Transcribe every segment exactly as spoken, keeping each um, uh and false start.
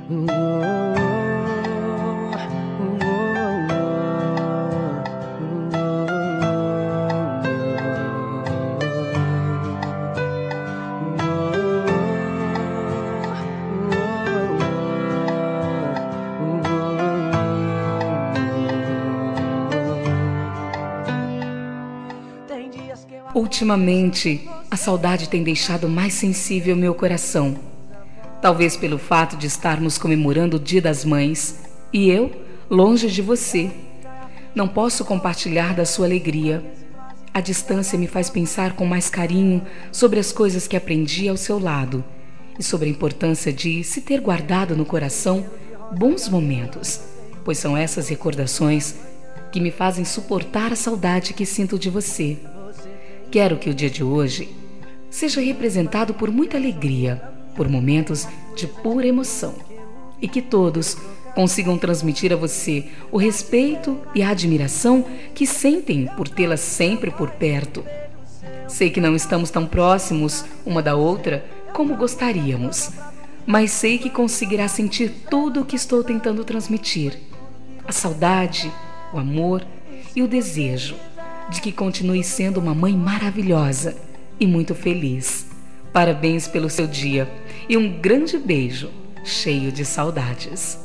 Ultimamente, a saudade tem deixado mais sensível meu coração. Talvez pelo fato de estarmos comemorando o Dia das Mães e eu longe de você. Não posso compartilhar da sua alegria. A distância me faz pensar com mais carinho sobre as coisas que aprendi ao seu lado e sobre a importância de se ter guardado no coração bons momentos, pois são essas recordações que me fazem suportar a saudade que sinto de você. Quero que o dia de hoje seja representado por muita alegria, por momentos de pura emoção, e que todos consigam transmitir a você o respeito e a admiração que sentem por tê-la sempre por perto. Sei que não estamos tão próximos uma da outra como gostaríamos, mas sei que conseguirá sentir tudo o que estou tentando transmitir: a saudade, o amor e o desejo de que continue sendo uma mãe maravilhosa e muito feliz. Parabéns pelo seu dia e um grande beijo, cheio de saudades.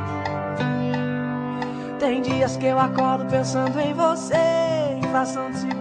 Tem dias que eu acordo pensando em você, façam-se